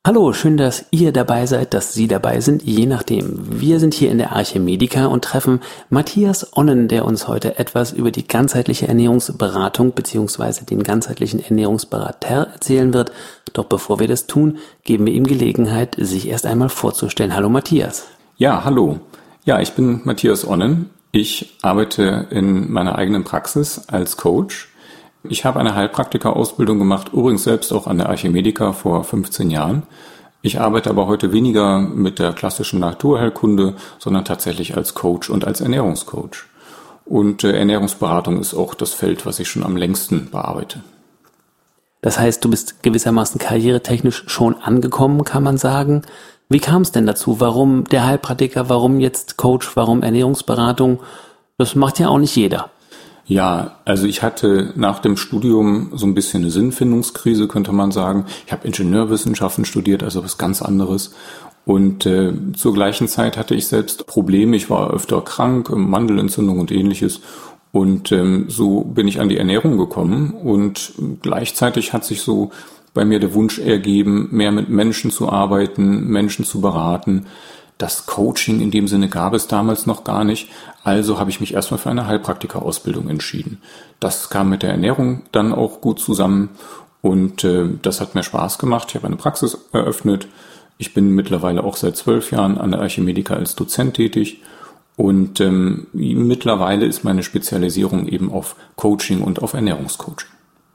Hallo, schön, dass ihr dabei seid, dass Sie dabei sind, je nachdem. Wir sind hier in der Archimedica und treffen Matthias Onnen, der uns heute etwas über die ganzheitliche Ernährungsberatung bzw. den ganzheitlichen Ernährungsberater erzählen wird. Doch bevor wir das tun, geben wir ihm Gelegenheit, sich erst einmal vorzustellen. Hallo Matthias. Ja, hallo. Ja, ich bin Matthias Onnen. Ich arbeite in meiner eigenen Praxis als Coach. Ich habe eine Heilpraktika-Ausbildung gemacht, übrigens selbst auch an der Archimedica vor 15 Jahren. Ich arbeite aber heute weniger mit der klassischen Naturheilkunde, sondern tatsächlich als Coach und als Ernährungscoach. Und Ernährungsberatung ist auch das Feld, was ich schon am längsten bearbeite. Das heißt, du bist gewissermaßen karrieretechnisch schon angekommen, kann man sagen. Wie kam es denn dazu? Warum der Heilpraktiker, warum jetzt Coach, warum Ernährungsberatung? Das macht ja auch nicht jeder. Ja, also ich hatte nach dem Studium so ein bisschen eine Sinnfindungskrise, könnte man sagen. Ich habe Ingenieurwissenschaften studiert, also was ganz anderes. Und zur gleichen Zeit hatte ich selbst Probleme. Ich war öfter krank, Mandelentzündung und ähnliches. Und so bin ich an die Ernährung gekommen. Und gleichzeitig hat sich so bei mir der Wunsch ergeben, mehr mit Menschen zu arbeiten, Menschen zu beraten. Das Coaching in dem Sinne gab es damals noch gar nicht, also habe ich mich erstmal für eine Heilpraktika-Ausbildung entschieden. Das kam mit der Ernährung dann auch gut zusammen und das hat mir Spaß gemacht. Ich habe eine Praxis eröffnet. Ich bin mittlerweile auch seit 12 Jahren an der Archimedica als Dozent tätig und mittlerweile ist meine Spezialisierung eben auf Coaching und auf Ernährungscoaching.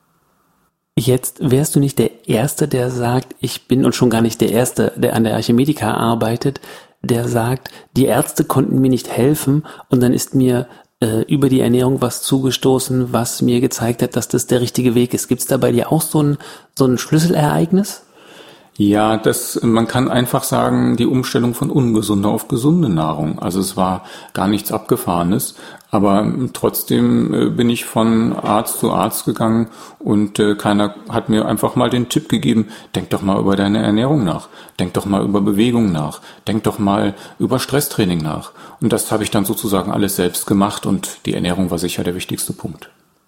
Jetzt wärst du nicht der Erste, der sagt, ich bin und schon gar nicht der Erste, der an der Archimedica arbeitet, der sagt, die Ärzte konnten mir nicht helfen und dann ist mir über die Ernährung was zugestoßen, was mir gezeigt hat, dass das der richtige Weg ist. Gibt es da bei dir auch so ein Schlüsselereignis? Ja, man kann einfach sagen, die Umstellung von ungesunder auf gesunde Nahrung. Also es war gar nichts Abgefahrenes, aber trotzdem bin ich von Arzt zu Arzt gegangen und keiner hat mir einfach mal den Tipp gegeben, denk doch mal über deine Ernährung nach, denk doch mal über Bewegung nach, denk doch mal über Stresstraining nach. Und das habe ich dann sozusagen alles selbst gemacht und die Ernährung war sicher der wichtigste Punkt.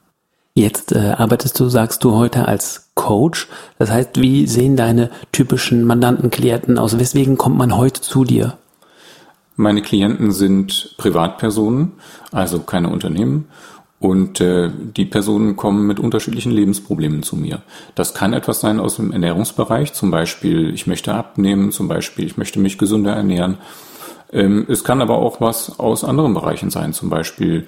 Jetzt arbeitest du, sagst du, heute als Coach. Das heißt, wie sehen deine typischen Mandanten, Klienten aus? Weswegen kommt man heute zu dir? Meine Klienten sind Privatpersonen, also keine Unternehmen. Und die Personen kommen mit unterschiedlichen Lebensproblemen zu mir. Das kann etwas sein aus dem Ernährungsbereich, zum Beispiel ich möchte abnehmen, zum Beispiel ich möchte mich gesünder ernähren. Es kann aber auch was aus anderen Bereichen sein, zum Beispiel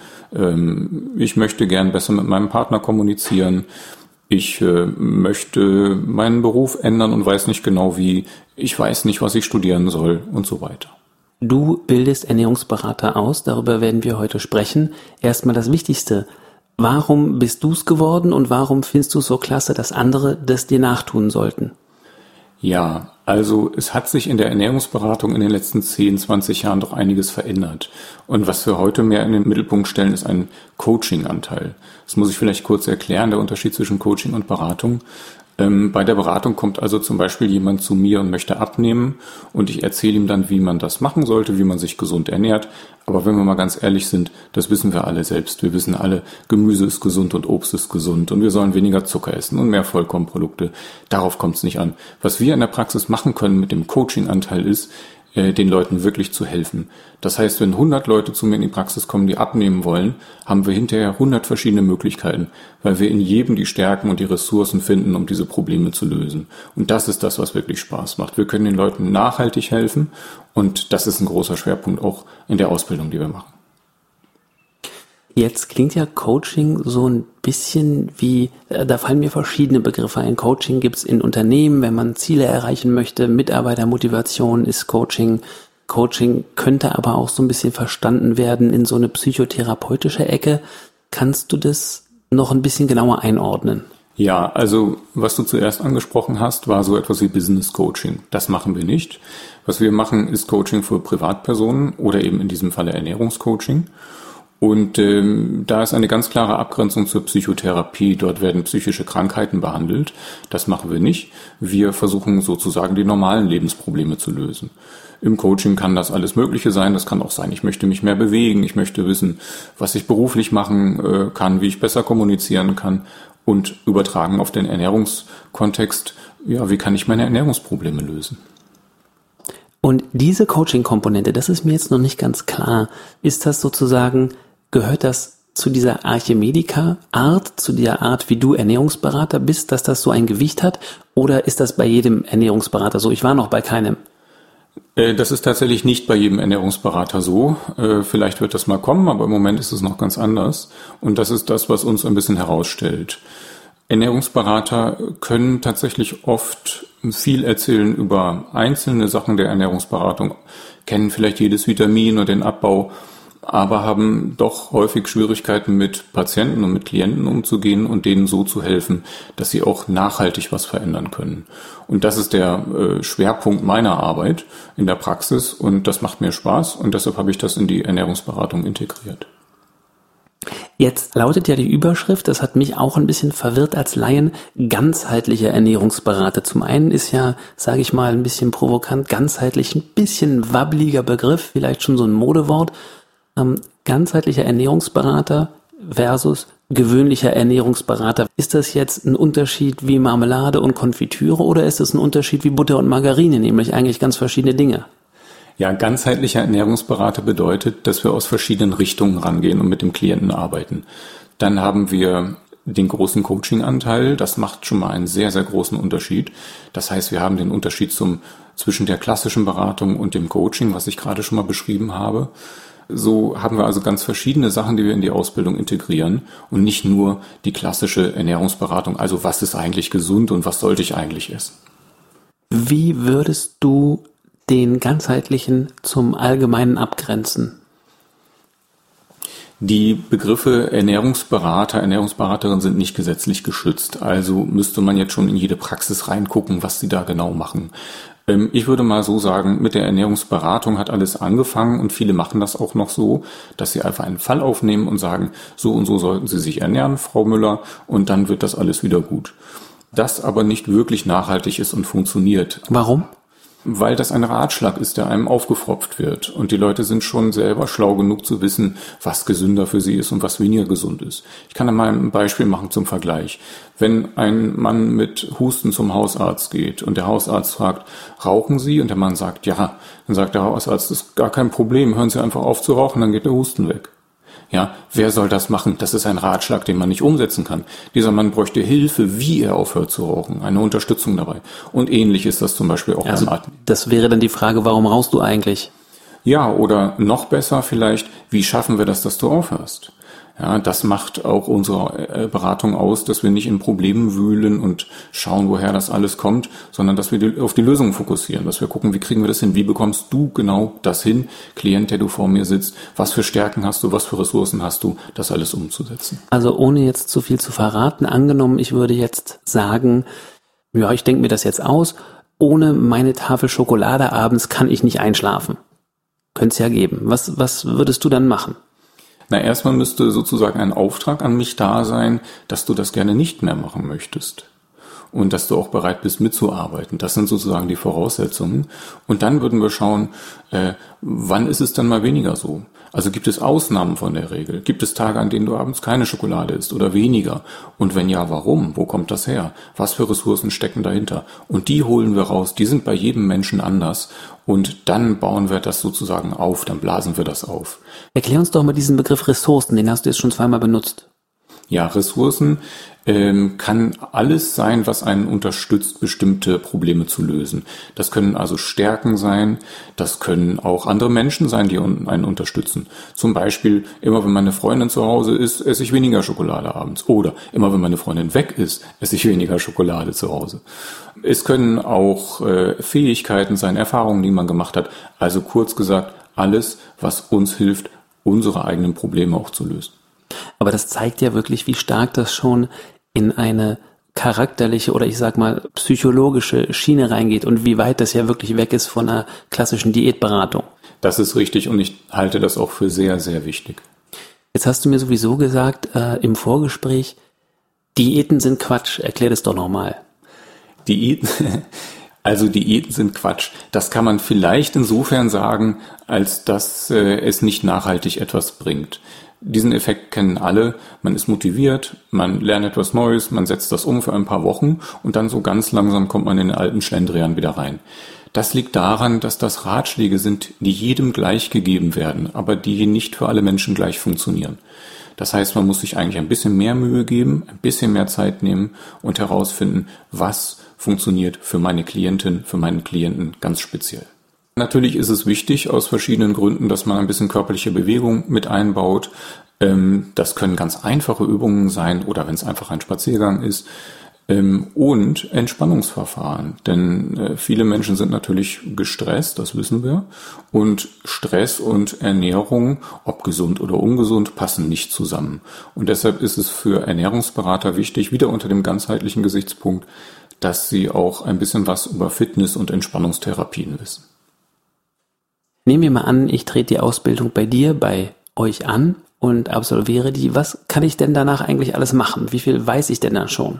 ich möchte gern besser mit meinem Partner kommunizieren, ich möchte meinen Beruf ändern und weiß nicht genau wie, ich weiß nicht, was ich studieren soll und so weiter. Du bildest Ernährungsberater aus, darüber werden wir heute sprechen. Erstmal das Wichtigste, warum bist du es geworden und warum findest du es so klasse, dass andere das dir nachtun sollten? Ja, also es hat sich in der Ernährungsberatung in den letzten 10, 20 Jahren doch einiges verändert. Und was wir heute mehr in den Mittelpunkt stellen, ist ein Coaching-Anteil. Das muss ich vielleicht kurz erklären, der Unterschied zwischen Coaching und Beratung. Bei der Beratung kommt also zum Beispiel jemand zu mir und möchte abnehmen und ich erzähle ihm dann, wie man das machen sollte, wie man sich gesund ernährt. Aber wenn wir mal ganz ehrlich sind, das wissen wir alle selbst. Wir wissen alle, Gemüse ist gesund und Obst ist gesund und wir sollen weniger Zucker essen und mehr Vollkornprodukte. Darauf kommt es nicht an. Was wir in der Praxis machen können mit dem Coaching-Anteil ist, den Leuten wirklich zu helfen. Das heißt, wenn 100 Leute zu mir in die Praxis kommen, die abnehmen wollen, haben wir hinterher 100 verschiedene Möglichkeiten, weil wir in jedem die Stärken und die Ressourcen finden, um diese Probleme zu lösen. Und das ist das, was wirklich Spaß macht. Wir können den Leuten nachhaltig helfen und das ist ein großer Schwerpunkt auch in der Ausbildung, die wir machen. Jetzt klingt ja Coaching so ein bisschen wie, da fallen mir verschiedene Begriffe ein. Coaching gibt's in Unternehmen, wenn man Ziele erreichen möchte, Mitarbeitermotivation ist Coaching. Coaching könnte aber auch so ein bisschen verstanden werden in so eine psychotherapeutische Ecke. Kannst du das noch ein bisschen genauer einordnen? Ja, also was du zuerst angesprochen hast, war so etwas wie Business Coaching. Das machen wir nicht. Was wir machen, ist Coaching für Privatpersonen oder eben in diesem Falle Ernährungscoaching. Und da ist eine ganz klare Abgrenzung zur Psychotherapie. Dort werden psychische Krankheiten behandelt. Das machen wir nicht. Wir versuchen sozusagen die normalen Lebensprobleme zu lösen. Im Coaching kann das alles Mögliche sein. Das kann auch sein, ich möchte mich mehr bewegen. Ich möchte wissen, was ich beruflich machen kann, wie ich besser kommunizieren kann. Und übertragen auf den Ernährungskontext ja, wie kann ich meine Ernährungsprobleme lösen? Und diese Coaching-Komponente, das ist mir jetzt noch nicht ganz klar. Ist das sozusagen, gehört das zu dieser Archimedica-Art, zu der Art, wie du Ernährungsberater bist, dass das so ein Gewicht hat? Oder ist das bei jedem Ernährungsberater so? Ich war noch bei keinem. Das ist tatsächlich nicht bei jedem Ernährungsberater so. Vielleicht wird das mal kommen, aber im Moment ist es noch ganz anders. Und das ist das, was uns ein bisschen herausstellt. Ernährungsberater können tatsächlich oft viel erzählen über einzelne Sachen der Ernährungsberatung, kennen vielleicht jedes Vitamin oder den Abbau, aber haben doch häufig Schwierigkeiten mit Patienten und mit Klienten umzugehen und denen so zu helfen, dass sie auch nachhaltig was verändern können. Und das ist der Schwerpunkt meiner Arbeit in der Praxis und das macht mir Spaß und deshalb habe ich das in die Ernährungsberatung integriert. Jetzt lautet ja die Überschrift, das hat mich auch ein bisschen verwirrt als Laien, ganzheitlicher Ernährungsberater. Zum einen ist ja, sage ich mal, ein bisschen provokant, ganzheitlich ein bisschen wabbeliger Begriff, vielleicht schon so ein Modewort. Ganzheitlicher Ernährungsberater versus gewöhnlicher Ernährungsberater. Ist das jetzt ein Unterschied wie Marmelade und Konfitüre oder ist es ein Unterschied wie Butter und Margarine, nämlich eigentlich ganz verschiedene Dinge? Ja, ganzheitlicher Ernährungsberater bedeutet, dass wir aus verschiedenen Richtungen rangehen und mit dem Klienten arbeiten. Dann haben wir den großen Coaching-Anteil. Das macht schon mal einen sehr, sehr großen Unterschied. Das heißt, wir haben den Unterschied zwischen der klassischen Beratung und dem Coaching, was ich gerade schon mal beschrieben habe. So haben wir also ganz verschiedene Sachen, die wir in die Ausbildung integrieren und nicht nur die klassische Ernährungsberatung. Also was ist eigentlich gesund und was sollte ich eigentlich essen? Wie würdest du den ganzheitlichen zum Allgemeinen abgrenzen? Die Begriffe Ernährungsberater, Ernährungsberaterin sind nicht gesetzlich geschützt. Also müsste man jetzt schon in jede Praxis reingucken, was sie da genau machen. Ich würde mal so sagen, mit der Ernährungsberatung hat alles angefangen und viele machen das auch noch so, dass sie einfach einen Fall aufnehmen und sagen, so und so sollten Sie sich ernähren, Frau Müller, und dann wird das alles wieder gut. Das aber nicht wirklich nachhaltig ist und funktioniert. Warum? Weil das ein Ratschlag ist, der einem aufgefropft wird. Und die Leute sind schon selber schlau genug zu wissen, was gesünder für sie ist und was weniger gesund ist. Ich kann da mal ein Beispiel machen zum Vergleich. Wenn ein Mann mit Husten zum Hausarzt geht und der Hausarzt fragt, rauchen Sie? Und der Mann sagt, ja. Dann sagt der Hausarzt, das ist gar kein Problem, hören Sie einfach auf zu rauchen, dann geht der Husten weg. Ja, wer soll das machen? Das ist ein Ratschlag, den man nicht umsetzen kann. Dieser Mann bräuchte Hilfe, wie er aufhört zu rauchen, eine Unterstützung dabei. Und ähnlich ist das zum Beispiel auch beim Atmen. Das wäre dann die Frage, warum rauchst du eigentlich? Ja, oder noch besser vielleicht, wie schaffen wir das, dass du aufhörst? Ja, das macht auch unsere Beratung aus, dass wir nicht in Problemen wühlen und schauen, woher das alles kommt, sondern dass wir auf die Lösung fokussieren, dass wir gucken, wie kriegen wir das hin, wie bekommst du genau das hin, Klient, der du vor mir sitzt, was für Stärken hast du, was für Ressourcen hast du, das alles umzusetzen. Also ohne jetzt zu viel zu verraten, angenommen, ich würde jetzt sagen, ja, ich denke mir das jetzt aus, ohne meine Tafel Schokolade abends kann ich nicht einschlafen. Könnte es ja geben. Was würdest du dann machen? Na, erstmal müsste sozusagen ein Auftrag an mich da sein, dass du das gerne nicht mehr machen möchtest. Und dass du auch bereit bist mitzuarbeiten. Das sind sozusagen die Voraussetzungen. Und dann würden wir schauen, wann ist es dann mal weniger so? Also gibt es Ausnahmen von der Regel? Gibt es Tage, an denen du abends keine Schokolade isst oder weniger? Und wenn ja, warum? Wo kommt das her? Was für Ressourcen stecken dahinter? Und die holen wir raus. Die sind bei jedem Menschen anders. Und dann bauen wir das sozusagen auf. Dann blasen wir das auf. Erklär uns doch mal diesen Begriff Ressourcen. Den hast du jetzt schon zweimal benutzt. Ja, Ressourcen kann alles sein, was einen unterstützt, bestimmte Probleme zu lösen. Das können also Stärken sein, das können auch andere Menschen sein, die einen unterstützen. Zum Beispiel, immer wenn meine Freundin zu Hause ist, esse ich weniger Schokolade abends. Oder immer wenn meine Freundin weg ist, esse ich weniger Schokolade zu Hause. Es können auch Fähigkeiten sein, Erfahrungen, die man gemacht hat. Also kurz gesagt, alles, was uns hilft, unsere eigenen Probleme auch zu lösen. Aber das zeigt ja wirklich, wie stark das schon in eine charakterliche oder ich sag mal psychologische Schiene reingeht und wie weit das ja wirklich weg ist von einer klassischen Diätberatung. Das ist richtig und ich halte das auch für sehr, sehr wichtig. Jetzt hast du mir sowieso gesagt im Vorgespräch, Diäten sind Quatsch. Erklär das doch nochmal. Diäten sind Quatsch. Das kann man vielleicht insofern sagen, als dass es nicht nachhaltig etwas bringt. Diesen Effekt kennen alle. Man ist motiviert, man lernt etwas Neues, man setzt das um für ein paar Wochen und dann so ganz langsam kommt man in den alten Schlendrian wieder rein. Das liegt daran, dass das Ratschläge sind, die jedem gleich gegeben werden, aber die nicht für alle Menschen gleich funktionieren. Das heißt, man muss sich eigentlich ein bisschen mehr Mühe geben, ein bisschen mehr Zeit nehmen und herausfinden, was funktioniert für meine Klientin, für meinen Klienten ganz speziell. Natürlich ist es wichtig aus verschiedenen Gründen, dass man ein bisschen körperliche Bewegung mit einbaut. Das können ganz einfache Übungen sein oder wenn es einfach ein Spaziergang ist. Und Entspannungsverfahren, denn viele Menschen sind natürlich gestresst, das wissen wir, und Stress und Ernährung, ob gesund oder ungesund, passen nicht zusammen. Und deshalb ist es für Ernährungsberater wichtig, wieder unter dem ganzheitlichen Gesichtspunkt, dass sie auch ein bisschen was über Fitness- und Entspannungstherapien wissen. Nehmen wir mal an, ich trete die Ausbildung bei dir, bei euch an und absolviere die. Was kann ich denn danach eigentlich alles machen? Wie viel weiß ich denn dann schon?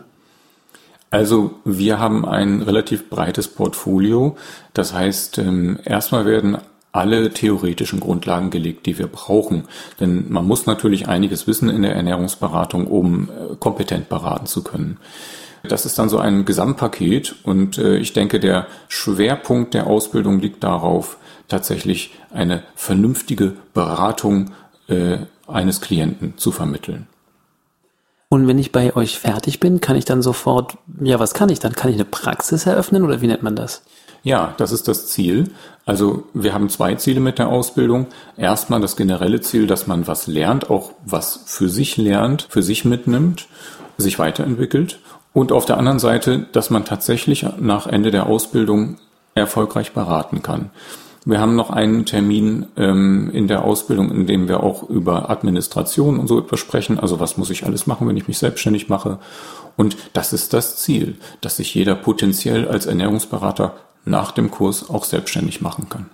Also wir haben ein relativ breites Portfolio. Das heißt, erstmal werden alle theoretischen Grundlagen gelegt, die wir brauchen. Denn man muss natürlich einiges wissen in der Ernährungsberatung, um kompetent beraten zu können. Das ist dann so ein Gesamtpaket und ich denke, der Schwerpunkt der Ausbildung liegt darauf, tatsächlich eine vernünftige Beratung eines Klienten zu vermitteln. Und wenn ich bei euch fertig bin, kann ich dann sofort, was kann ich dann? Kann ich eine Praxis eröffnen oder wie nennt man das? Ja, das ist das Ziel. Also wir haben 2 Ziele mit der Ausbildung. Erstmal das generelle Ziel, dass man was lernt, auch was für sich lernt, für sich mitnimmt, sich weiterentwickelt. Und auf der anderen Seite, dass man tatsächlich nach Ende der Ausbildung erfolgreich beraten kann. Wir haben noch einen Termin in der Ausbildung, in dem wir auch über Administration und so etwas sprechen. Also was muss ich alles machen, wenn ich mich selbstständig mache? Und das ist das Ziel, dass sich jeder potenziell als Ernährungsberater nach dem Kurs auch selbstständig machen kann.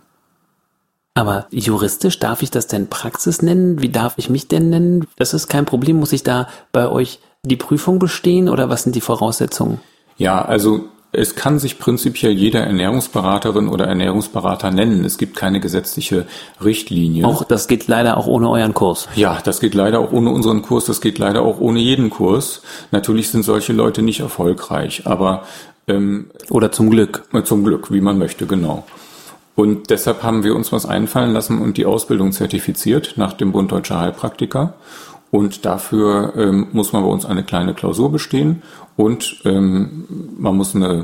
Aber juristisch, darf ich das denn Praxis nennen? Wie darf ich mich denn nennen? Das ist kein Problem. Muss ich da bei euch die Prüfung bestehen oder was sind die Voraussetzungen? Ja, also es kann sich prinzipiell jeder Ernährungsberaterin oder Ernährungsberater nennen. Es gibt keine gesetzliche Richtlinie. Auch das geht leider auch ohne euren Kurs. Ja, das geht leider auch ohne unseren Kurs. Das geht leider auch ohne jeden Kurs. Natürlich sind solche Leute nicht erfolgreich, aber oder zum Glück. Zum Glück, wie man möchte, genau. Und deshalb haben wir uns was einfallen lassen und die Ausbildung zertifiziert nach dem Bund Deutscher Heilpraktiker. Und dafür muss man bei uns eine kleine Klausur bestehen und man muss eine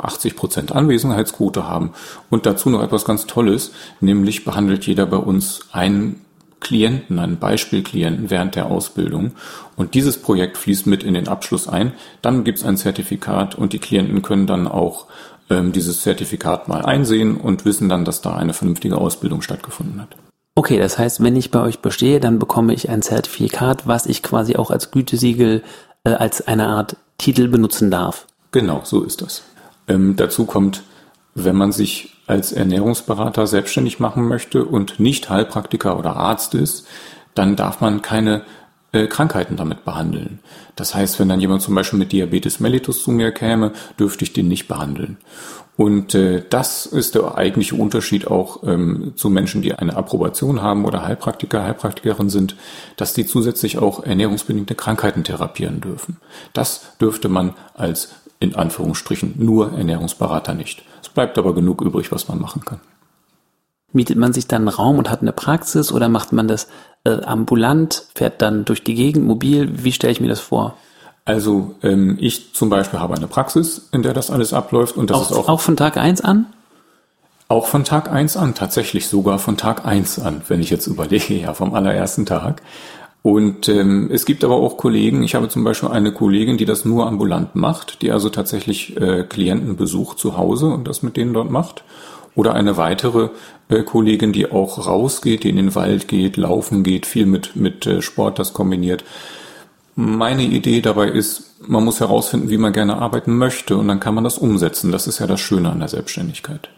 80% Anwesenheitsquote haben. Und dazu noch etwas ganz Tolles, nämlich behandelt jeder bei uns einen Klienten, einen Beispielklienten während der Ausbildung. Und dieses Projekt fließt mit in den Abschluss ein. Dann gibt es ein Zertifikat und die Klienten können dann auch dieses Zertifikat mal einsehen und wissen dann, dass da eine vernünftige Ausbildung stattgefunden hat. Okay, das heißt, wenn ich bei euch bestehe, dann bekomme ich ein Zertifikat, was ich quasi auch als Gütesiegel, als eine Art Titel benutzen darf. Genau, so ist das. Dazu kommt, wenn man sich als Ernährungsberater selbstständig machen möchte und nicht Heilpraktiker oder Arzt ist, dann darf man keine Krankheiten damit behandeln. Das heißt, wenn dann jemand zum Beispiel mit Diabetes mellitus zu mir käme, dürfte ich den nicht behandeln. Und das ist der eigentliche Unterschied auch zu Menschen, die eine Approbation haben oder Heilpraktiker, Heilpraktikerin sind, dass die zusätzlich auch ernährungsbedingte Krankheiten therapieren dürfen. Das dürfte man als, in Anführungsstrichen, nur Ernährungsberater nicht. Es bleibt aber genug übrig, was man machen kann. Mietet man sich dann einen Raum und hat eine Praxis oder macht man das ambulant, fährt dann durch die Gegend, mobil? Wie stelle ich mir das vor? Also ich zum Beispiel habe eine Praxis, in der das alles abläuft. Und das ist auch von Tag 1 an? Auch von Tag 1 an, tatsächlich sogar von Tag 1 an, wenn ich jetzt überlege, ja, vom allerersten Tag. Und es gibt aber auch Kollegen, ich habe zum Beispiel eine Kollegin, die das nur ambulant macht, die also tatsächlich Klienten besucht zu Hause und das mit denen dort macht. Oder eine weitere Kollegin, die auch rausgeht, die in den Wald geht, laufen geht, viel mit Sport das kombiniert. Meine Idee dabei ist, man muss herausfinden, wie man gerne arbeiten möchte und dann kann man das umsetzen. Das ist ja das Schöne an der Selbstständigkeit.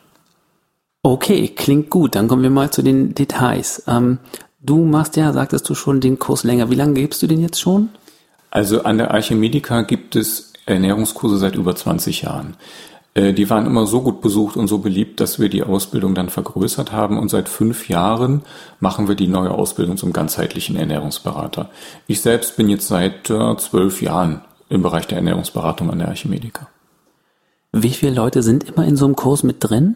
Okay, klingt gut. Dann kommen wir mal zu den Details. Du machst ja, sagtest du schon, den Kurs länger. Wie lange gibst du den jetzt schon? Also an der Archimedica gibt es Ernährungskurse seit über 20 Jahren. Die waren immer so gut besucht und so beliebt, dass wir die Ausbildung dann vergrößert haben und seit 5 Jahren machen wir die neue Ausbildung zum ganzheitlichen Ernährungsberater. Ich selbst bin jetzt seit 12 Jahren im Bereich der Ernährungsberatung an der Archimedica. Wie viele Leute sind immer in so einem Kurs mit drin?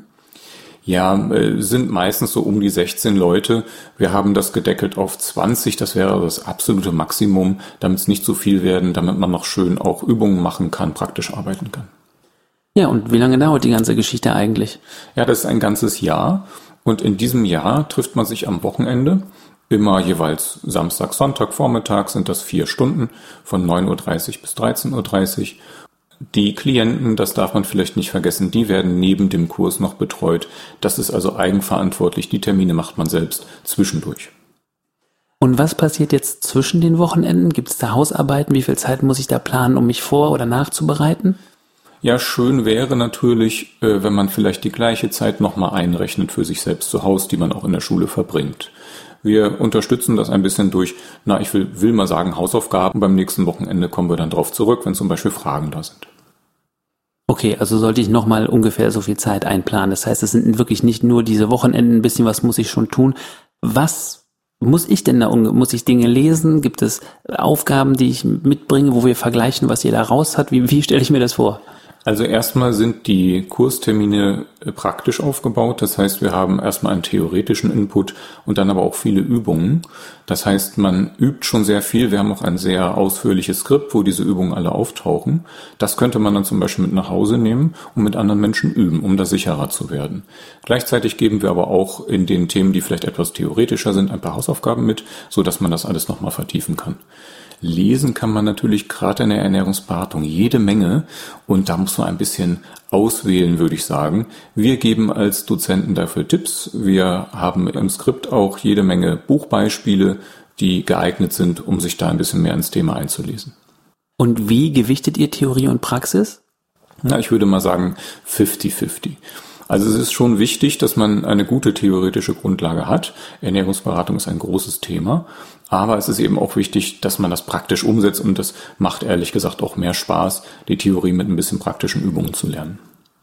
Ja, sind meistens so um die 16 Leute. Wir haben das gedeckelt auf 20, das wäre das absolute Maximum, damit es nicht so viel werden, damit man noch schön auch Übungen machen kann, praktisch arbeiten kann. Ja, und wie lange dauert die ganze Geschichte eigentlich? Ja, das ist ein ganzes Jahr und in diesem Jahr trifft man sich am Wochenende, immer jeweils Samstag, Sonntag, Vormittag sind das 4 Stunden von 9:30 Uhr bis 13:30 Uhr. Die Klienten, das darf man vielleicht nicht vergessen, die werden neben dem Kurs noch betreut. Das ist also eigenverantwortlich, die Termine macht man selbst zwischendurch. Und was passiert jetzt zwischen den Wochenenden? Gibt es da Hausarbeiten? Wie viel Zeit muss ich da planen, um mich vor- oder nachzubereiten? Ja, schön wäre natürlich, wenn man vielleicht die gleiche Zeit nochmal einrechnet für sich selbst zu Hause, die man auch in der Schule verbringt. Wir unterstützen das ein bisschen durch, ich will mal sagen, Hausaufgaben. Beim nächsten Wochenende kommen wir dann drauf zurück, wenn zum Beispiel Fragen da sind. Okay, also sollte ich nochmal ungefähr so viel Zeit einplanen. Das heißt, es sind wirklich nicht nur diese Wochenenden, ein bisschen was muss ich schon tun. Was muss ich denn da, muss ich Dinge lesen? Gibt es Aufgaben, die ich mitbringe, wo wir vergleichen, was jeder raus hat? Wie stelle ich mir das vor? Also erstmal sind die Kurstermine praktisch aufgebaut. Das heißt, wir haben erstmal einen theoretischen Input und dann aber auch viele Übungen. Das heißt, man übt schon sehr viel. Wir haben auch ein sehr ausführliches Skript, wo diese Übungen alle auftauchen. Das könnte man dann zum Beispiel mit nach Hause nehmen und mit anderen Menschen üben, um da sicherer zu werden. Gleichzeitig geben wir aber auch in den Themen, die vielleicht etwas theoretischer sind, ein paar Hausaufgaben mit, so dass man das alles nochmal vertiefen kann. Lesen kann man natürlich gerade in der Ernährungsberatung jede Menge und da muss man ein bisschen auswählen, würde ich sagen. Wir geben als Dozenten dafür Tipps. Wir haben im Skript auch jede Menge Buchbeispiele, die geeignet sind, um sich da ein bisschen mehr ins Thema einzulesen. Und wie gewichtet ihr Theorie und Praxis? Ich würde mal sagen 50-50. Also es ist schon wichtig, dass man eine gute theoretische Grundlage hat. Ernährungsberatung ist ein großes Thema, aber es ist eben auch wichtig, dass man das praktisch umsetzt und das macht ehrlich gesagt auch mehr Spaß, die Theorie mit ein bisschen praktischen Übungen zu lernen.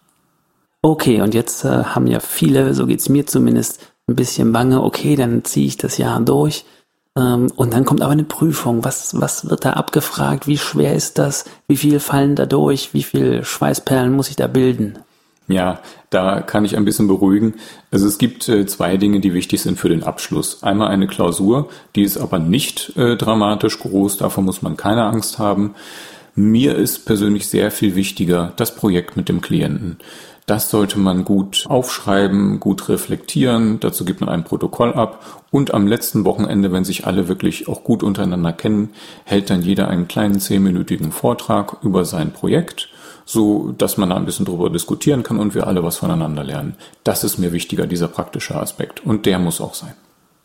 Okay, und jetzt haben ja viele, so geht's mir zumindest, ein bisschen Bange, okay, dann ziehe ich das Jahr durch und dann kommt aber eine Prüfung. Was wird da abgefragt? Wie schwer ist das? Wie viel fallen da durch? Wie viel Schweißperlen muss ich da bilden? Ja, da kann ich ein bisschen beruhigen. Also es gibt 2 Dinge, die wichtig sind für den Abschluss. Einmal eine Klausur, die ist aber nicht dramatisch groß, davor muss man keine Angst haben. Mir ist persönlich sehr viel wichtiger das Projekt mit dem Klienten. Das sollte man gut aufschreiben, gut reflektieren, dazu gibt man ein Protokoll ab und am letzten Wochenende, wenn sich alle wirklich auch gut untereinander kennen, hält dann jeder einen kleinen 10-minütigen Vortrag über sein Projekt, so dass man da ein bisschen drüber diskutieren kann und wir alle was voneinander lernen. Das ist mir wichtiger, dieser praktische Aspekt, und der muss auch sein.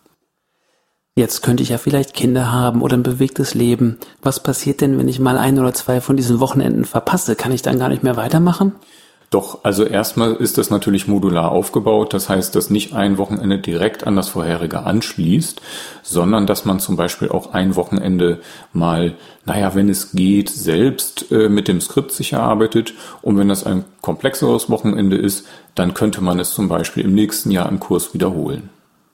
Jetzt könnte ich ja vielleicht Kinder haben oder ein bewegtes Leben. Was passiert denn, wenn ich mal 1 oder 2 von diesen Wochenenden verpasse? Kann ich dann gar nicht mehr weitermachen? Doch, also erstmal ist das natürlich modular aufgebaut. Das heißt, dass nicht ein Wochenende direkt an das vorherige anschließt, sondern dass man zum Beispiel auch ein Wochenende mal, wenn es geht, selbst mit dem Skript sich erarbeitet. Und wenn das ein komplexeres Wochenende ist, dann könnte man es zum Beispiel im nächsten Jahr im Kurs wiederholen.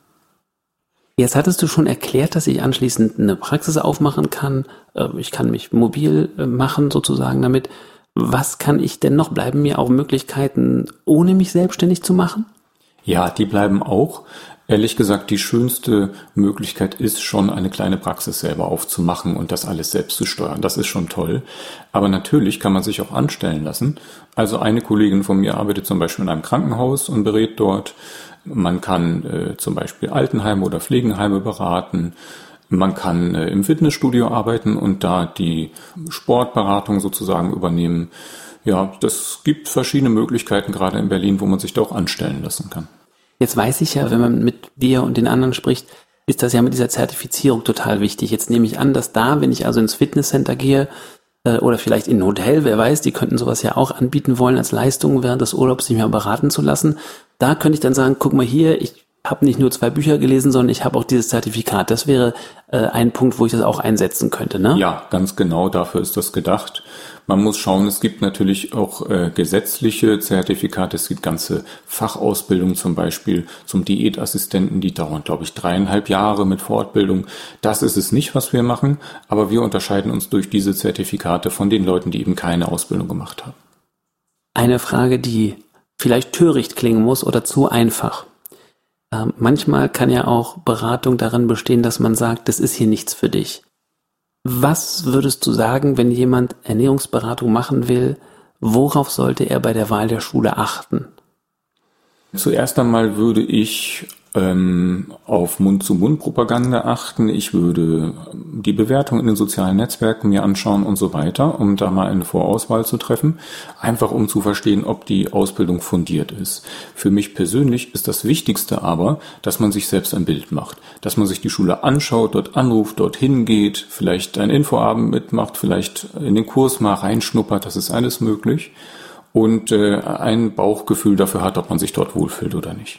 Jetzt hattest du schon erklärt, dass ich anschließend eine Praxis aufmachen kann. Ich kann mich mobil machen sozusagen damit. Was kann ich denn noch? Bleiben mir auch Möglichkeiten, ohne mich selbstständig zu machen? Ja, die bleiben auch. Ehrlich gesagt, die schönste Möglichkeit ist schon, eine kleine Praxis selber aufzumachen und das alles selbst zu steuern. Das ist schon toll. Aber natürlich kann man sich auch anstellen lassen. Also eine Kollegin von mir arbeitet zum Beispiel in einem Krankenhaus und berät dort. Man kann zum Beispiel Altenheime oder Pflegeheime beraten. Man kann im Fitnessstudio arbeiten und da die Sportberatung sozusagen übernehmen. Ja, das gibt verschiedene Möglichkeiten, gerade in Berlin, wo man sich da auch anstellen lassen kann. Jetzt weiß ich ja, wenn man mit dir und den anderen spricht, ist das ja mit dieser Zertifizierung total wichtig. Jetzt nehme ich an, dass da, wenn ich also ins Fitnesscenter gehe oder vielleicht in ein Hotel, wer weiß, die könnten sowas ja auch anbieten wollen als Leistung während des Urlaubs, sich mal beraten zu lassen. Da könnte ich dann sagen, guck mal hier, ich habe nicht nur 2 Bücher gelesen, sondern ich habe auch dieses Zertifikat. Das wäre ein Punkt, wo ich das auch einsetzen könnte, ne? Ja, ganz genau, dafür ist das gedacht. Man muss schauen, es gibt natürlich auch gesetzliche Zertifikate, es gibt ganze Fachausbildungen zum Beispiel zum Diätassistenten, die dauern, glaube ich, 3,5 Jahre mit Fortbildung. Das ist es nicht, was wir machen, aber wir unterscheiden uns durch diese Zertifikate von den Leuten, die eben keine Ausbildung gemacht haben. Eine Frage, die vielleicht töricht klingen muss oder zu einfach. Manchmal kann ja auch Beratung darin bestehen, dass man sagt, das ist hier nichts für dich. Was würdest du sagen, wenn jemand Ernährungsberatung machen will, worauf sollte er bei der Wahl der Schule achten? Zuerst einmal würde ich auf Mund-zu-Mund-Propaganda achten. Ich würde die Bewertung in den sozialen Netzwerken mir anschauen und so weiter, um da mal eine Vorauswahl zu treffen. Einfach um zu verstehen, ob die Ausbildung fundiert ist. Für mich persönlich ist das Wichtigste aber, dass man sich selbst ein Bild macht. Dass man sich die Schule anschaut, dort anruft, dorthin geht, vielleicht einen Infoabend mitmacht, vielleicht in den Kurs mal reinschnuppert, das ist alles möglich. Und ein Bauchgefühl dafür hat, ob man sich dort wohlfühlt oder nicht.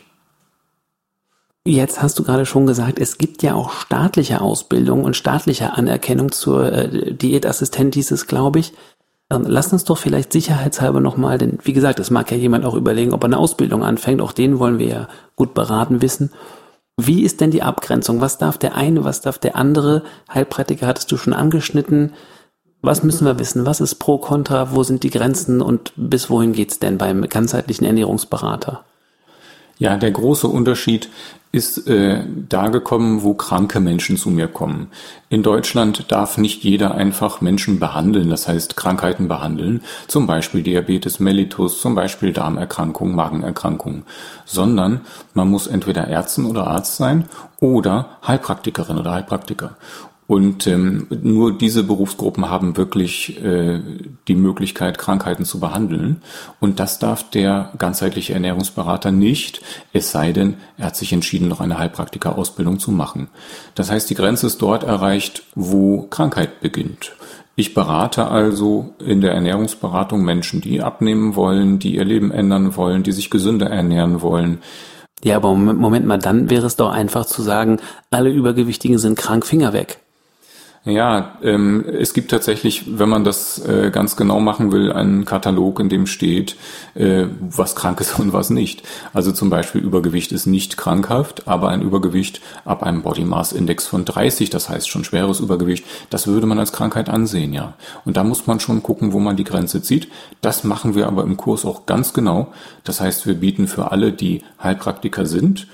Jetzt hast du gerade schon gesagt, es gibt ja auch staatliche Ausbildung und staatliche Anerkennung zur Diätassistent, hieß es, glaube ich. Lass uns doch vielleicht sicherheitshalber nochmal, denn wie gesagt, es mag ja jemand auch überlegen, ob er eine Ausbildung anfängt, auch den wollen wir ja gut beraten wissen. Wie ist denn die Abgrenzung? Was darf der eine, was darf der andere? Heilpraktiker hattest du schon angeschnitten. Was müssen wir wissen? Was ist pro, contra? Wo sind die Grenzen und bis wohin geht's denn beim ganzheitlichen Ernährungsberater? Ja, der große Unterschied ist da gekommen, wo kranke Menschen zu mir kommen. In Deutschland darf nicht jeder einfach Menschen behandeln, das heißt Krankheiten behandeln, zum Beispiel Diabetes mellitus, zum Beispiel Darmerkrankungen, Magenerkrankungen, sondern man muss entweder Ärztin oder Arzt sein oder Heilpraktikerin oder Heilpraktiker. Und nur diese Berufsgruppen haben wirklich die Möglichkeit, Krankheiten zu behandeln. Und das darf der ganzheitliche Ernährungsberater nicht, es sei denn, er hat sich entschieden, noch eine Heilpraktikerausbildung zu machen. Das heißt, die Grenze ist dort erreicht, wo Krankheit beginnt. Ich berate also in der Ernährungsberatung Menschen, die abnehmen wollen, die ihr Leben ändern wollen, die sich gesünder ernähren wollen. Ja, aber Moment mal, dann wäre es doch einfach zu sagen, alle Übergewichtigen sind krank, Finger weg. Ja, es gibt tatsächlich, wenn man das ganz genau machen will, einen Katalog, in dem steht, was krank ist und was nicht. Also zum Beispiel Übergewicht ist nicht krankhaft, aber ein Übergewicht ab einem Body Mass Index von 30, das heißt schon schweres Übergewicht, das würde man als Krankheit ansehen, ja. Und da muss man schon gucken, wo man die Grenze zieht. Das machen wir aber im Kurs auch ganz genau. Das heißt, wir bieten für alle, die Heilpraktiker sind,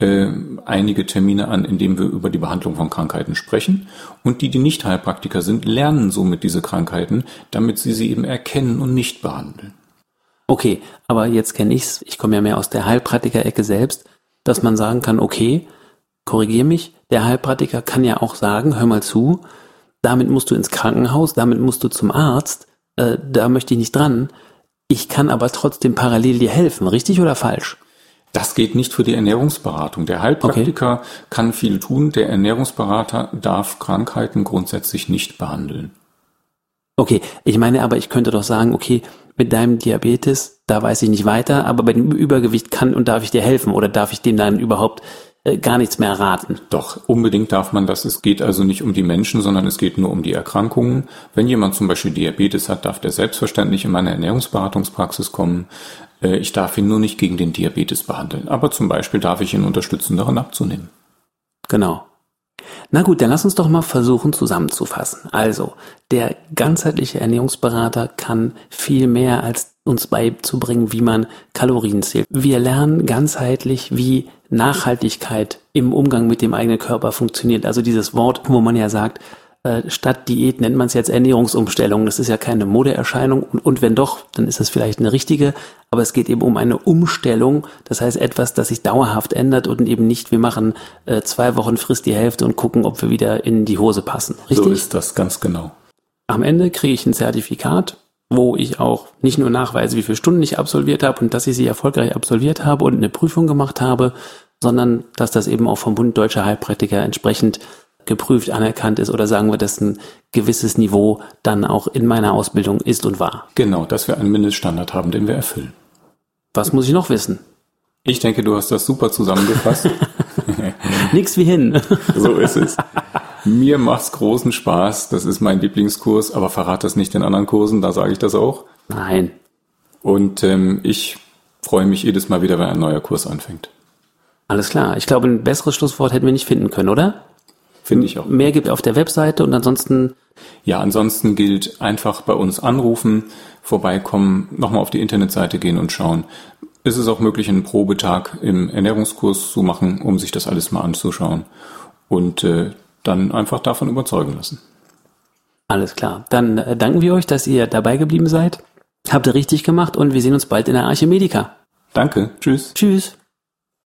einige Termine an, in denen wir über die Behandlung von Krankheiten sprechen. Und die nicht Heilpraktiker sind, lernen somit diese Krankheiten, damit sie eben erkennen und nicht behandeln. Okay, aber jetzt kenne ich's. Ich komme ja mehr aus der Heilpraktiker-Ecke selbst, dass man sagen kann, okay, korrigier mich, der Heilpraktiker kann ja auch sagen, hör mal zu, damit musst du ins Krankenhaus, damit musst du zum Arzt, da möchte ich nicht dran. Ich kann aber trotzdem parallel dir helfen, richtig oder falsch? Das geht nicht für die Ernährungsberatung. Der Heilpraktiker kann viel tun, der Ernährungsberater darf Krankheiten grundsätzlich nicht behandeln. Okay, ich meine aber, ich könnte doch sagen, okay, mit deinem Diabetes, da weiß ich nicht weiter, aber bei dem Übergewicht kann und darf ich dir helfen oder darf ich dem dann überhaupt gar nichts mehr raten? Doch, unbedingt darf man das. Es geht also nicht um die Menschen, sondern es geht nur um die Erkrankungen. Wenn jemand zum Beispiel Diabetes hat, darf der selbstverständlich in meine Ernährungsberatungspraxis kommen. Ich darf ihn nur nicht gegen den Diabetes behandeln. Aber zum Beispiel darf ich ihn unterstützen, daran abzunehmen. Genau. Na gut, dann lass uns doch mal versuchen zusammenzufassen. Also, der ganzheitliche Ernährungsberater kann viel mehr als uns beizubringen, wie man Kalorien zählt. Wir lernen ganzheitlich, wie Nachhaltigkeit im Umgang mit dem eigenen Körper funktioniert. Also dieses Wort, wo man ja sagt, statt Diät nennt man es jetzt Ernährungsumstellung. Das ist ja keine Modeerscheinung und wenn doch, dann ist das vielleicht eine richtige. Aber es geht eben um eine Umstellung. Das heißt etwas, das sich dauerhaft ändert und eben nicht, wir machen 2 Wochen frisst die Hälfte und gucken, ob wir wieder in die Hose passen. Richtig? So ist das, ganz genau. Am Ende kriege ich ein Zertifikat, wo ich auch nicht nur nachweise, wie viele Stunden ich absolviert habe und dass ich sie erfolgreich absolviert habe und eine Prüfung gemacht habe, sondern dass das eben auch vom Bund Deutscher Heilpraktiker entsprechend geprüft, anerkannt ist oder sagen wir, dass ein gewisses Niveau dann auch in meiner Ausbildung ist und war. Genau, dass wir einen Mindeststandard haben, den wir erfüllen. Was muss ich noch wissen? Ich denke, du hast das super zusammengefasst. Nix wie hin. So ist es. Mir macht's großen Spaß. Das ist mein Lieblingskurs, aber verrate das nicht den anderen Kursen, da sage ich das auch. Nein. Und ich freue mich jedes Mal wieder, wenn ein neuer Kurs anfängt. Alles klar. Ich glaube, ein besseres Schlusswort hätten wir nicht finden können, oder? Finde ich auch. Mehr gibt auf der Webseite und ansonsten... Ja, ansonsten gilt einfach bei uns anrufen, vorbeikommen, nochmal auf die Internetseite gehen und schauen. Ist es auch möglich, einen Probetag im Ernährungskurs zu machen, um sich das alles mal anzuschauen und dann einfach davon überzeugen lassen. Alles klar. Dann danken wir euch, dass ihr dabei geblieben seid. Habt ihr richtig gemacht und wir sehen uns bald in der Archimedica. Danke. Tschüss. Tschüss.